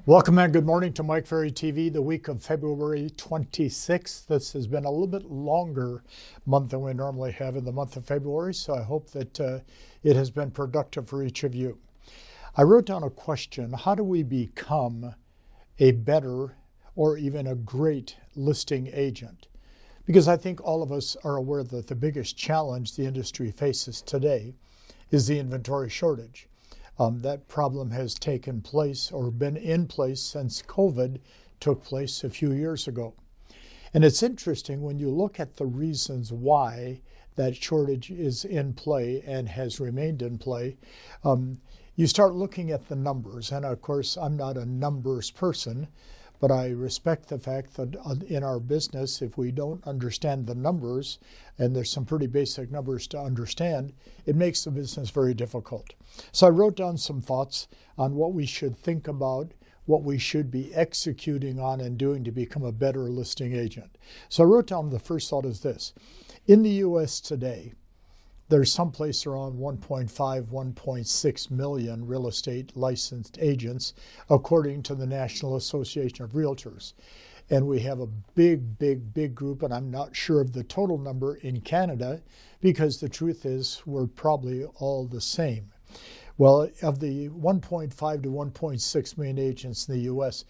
Welcome and good morning to Mike Ferry TV, the week of February 26th. This has been a little bit longer month than we normally have in the month of February, so I hope that it has been productive for each of you. I wrote down a question: how do we become a better or even a great listing agent? Because I think all of us are aware that the biggest challenge the industry faces today is the inventory shortage. That problem has taken place or been in place since COVID took place a few years ago. And it's interesting when you look at the reasons why that shortage is in play and has remained in play. You start looking at the numbers. And of course, I'm not a numbers person, but I respect the fact that in our business, if we don't understand the numbers, and there's some pretty basic numbers to understand, it makes the business very difficult. So I wrote down some thoughts on what we should think about, what we should be executing on and doing to become a better listing agent. So I wrote down the first thought is this. In the U.S. today, there's someplace around 1.5, 1.6 million real estate licensed agents, according to the National Association of Realtors. And we have a big group, and I'm not sure of the total number in Canada, because the truth is we're probably all the same. Well, of the 1.5 to 1.6 million agents in the U.S.,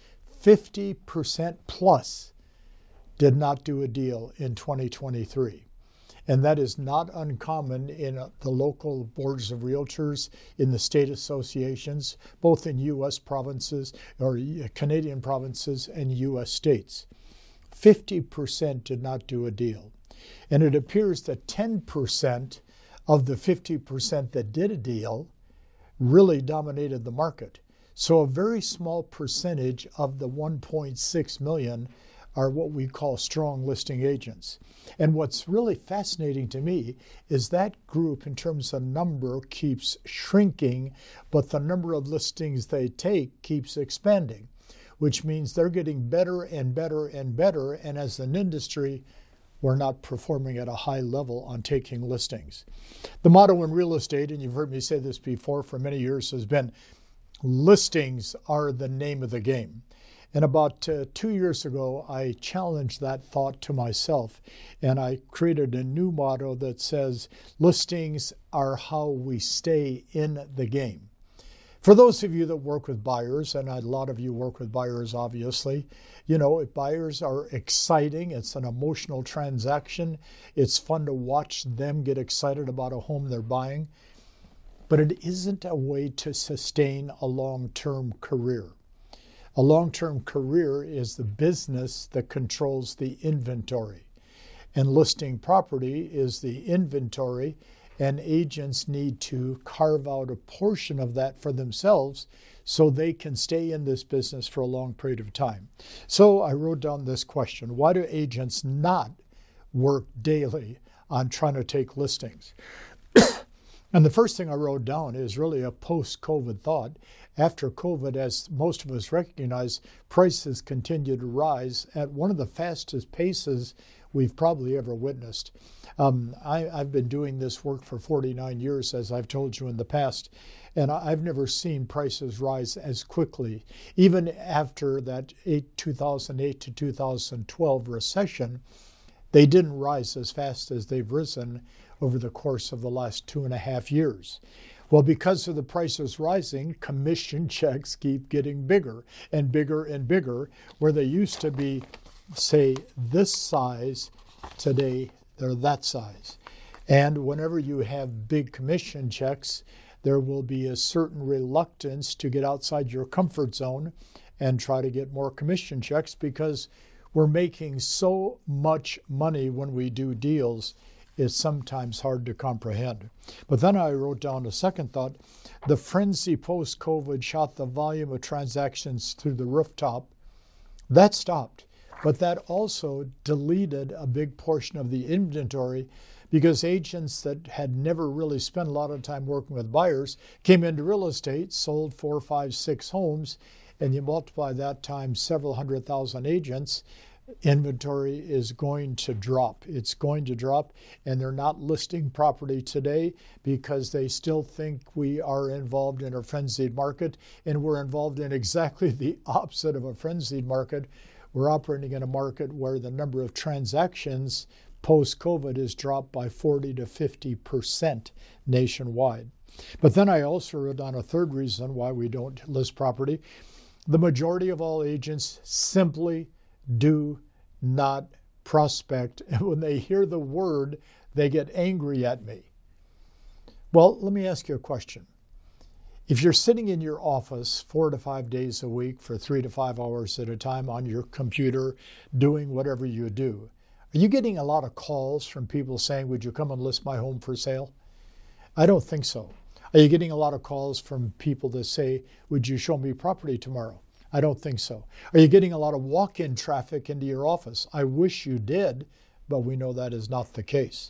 50% plus did not do a deal in 2023. And that is not uncommon in the local boards of realtors, in the state associations, both in U.S. provinces or Canadian provinces and U.S. states. 50% did not do a deal. And it appears that 10% of the 50% that did a deal really dominated the market. So a very small percentage of the 1.6 million are what we call strong listing agents. And what's really fascinating to me is that group, in terms of number, keeps shrinking, but the number of listings they take keeps expanding, which means they're getting better and better and better, and as an industry, we're not performing at a high level on taking listings. The motto in real estate, and you've heard me say this before for many years, has been listings are the name of the game. And about 2 years ago, I challenged that thought to myself, and I created a new motto that says, listings are how we stay in the game. For those of you that work with buyers, and a lot of you work with buyers, obviously, you know, buyers are exciting. It's an emotional transaction. It's fun to watch them get excited about a home they're buying. But it isn't a way to sustain a long-term career. A long-term career is the business that controls the inventory. And listing property is the inventory, and agents need to carve out a portion of that for themselves so they can stay in this business for a long period of time. So I wrote down this question: why do agents not work daily on trying to take listings? And the first thing I wrote down is really a post-COVID thought. After COVID, as most of us recognize, prices continue to rise at one of the fastest paces we've probably ever witnessed. I've been doing this work for 49 years, as I've told you in the past, and I've never seen prices rise as quickly. Even after that 2008 to 2012 recession, they didn't rise as fast as they've risen over the course of the last 2.5 years. Well, because of the prices rising, commission checks keep getting bigger and bigger and bigger. Where they used to be, say, this size, today they're that size. And whenever you have big commission checks, there will be a certain reluctance to get outside your comfort zone and try to get more commission checks, because we're making so much money when we do deals. Is sometimes hard to comprehend. But then I wrote down a second thought. The frenzy post-COVID shot the volume of transactions through the rooftop. That stopped. But that also deleted a big portion of the inventory, because agents that had never really spent a lot of time working with buyers came into real estate, sold 4, 5, 6 homes, and you multiply that times several 100,000 agents, inventory is going to drop. It's going to drop, and they're not listing property today because they still think we are involved in a frenzied market, and we're involved in exactly the opposite of a frenzied market. We're operating in a market where the number of transactions post-COVID has dropped by 40 to 50% nationwide. But then I also wrote down a third reason why we don't list property. The majority of all agents simply do not prospect. And when they hear the word, they get angry at me. Well, let me ask you a question. If you're sitting in your office 4 to 5 days a week for 3 to 5 hours at a time on your computer, doing whatever you do, are you getting a lot of calls from people saying, would you come and list my home for sale? I don't think so. Are you getting a lot of calls from people that say, would you show me property tomorrow? I don't think so. Are you getting a lot of walk-in traffic into your office? I wish you did, but we know that is not the case.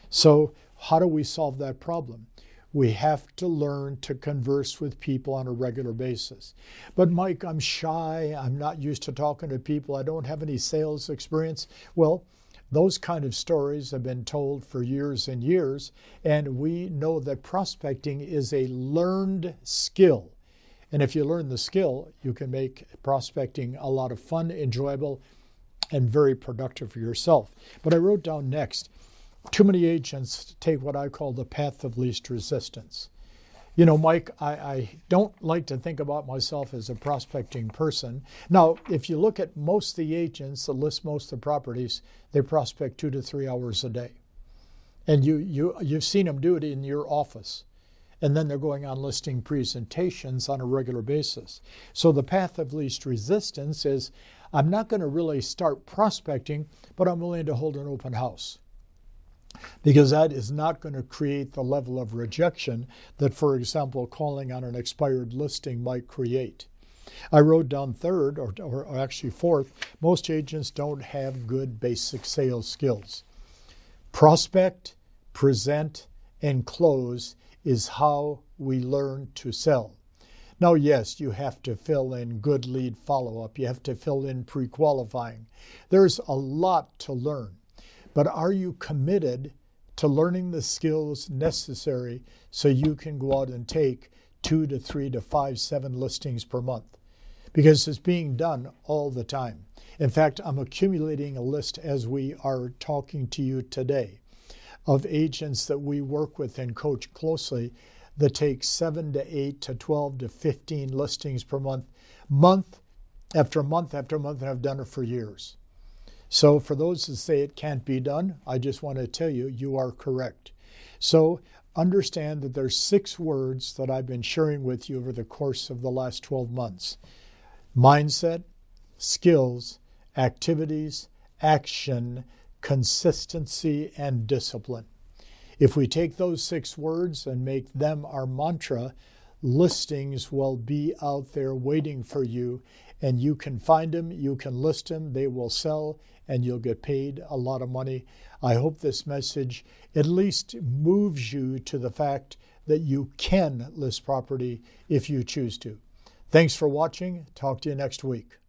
So how do we solve that problem? We have to learn to converse with people on a regular basis. But Mike, I'm shy. I'm not used to talking to people. I don't have any sales experience. Well, those kind of stories have been told for years and years, and we know that prospecting is a learned skill. And if you learn the skill, you can make prospecting a lot of fun, enjoyable, and very productive for yourself. But I wrote down next, too many agents take what I call the path of least resistance. You know, Mike, I don't like to think about myself as a prospecting person. Now, if you look at most of the agents that list most of the properties, they prospect 2 to 3 hours a day. And you've seen them do it in your office. And then they're going on listing presentations on a regular basis. So the path of least resistance is, I'm not going to really start prospecting, but I'm willing to hold an open house. Because that is not going to create the level of rejection that, for example, calling on an expired listing might create. I wrote down third, or actually fourth, most agents don't have good basic sales skills. Prospect, present, and close is how we learn to sell. Now, yes, you have to fill in good lead follow-up. You have to fill in pre-qualifying. There's a lot to learn. But are you committed to learning the skills necessary so you can go out and take 2 to 3 to 5, 7 listings per month? Because it's being done all the time. In fact, I'm accumulating a list as we are talking to you today of agents that we work with and coach closely that take 7 to 8 to 12 to 15 listings per month, month after month after month, and I've done it for years. So for those who say it can't be done, I just want to tell you, you are correct. So understand that there's 6 words that I've been sharing with you over the course of the last 12 months. Mindset, skills, activities, action, consistency, and discipline. If we take those 6 words and make them our mantra, listings will be out there waiting for you, and you can find them, you can list them, they will sell, and you'll get paid a lot of money. I hope this message at least moves you to the fact that you can list property if you choose to. Thanks for watching. Talk to you next week.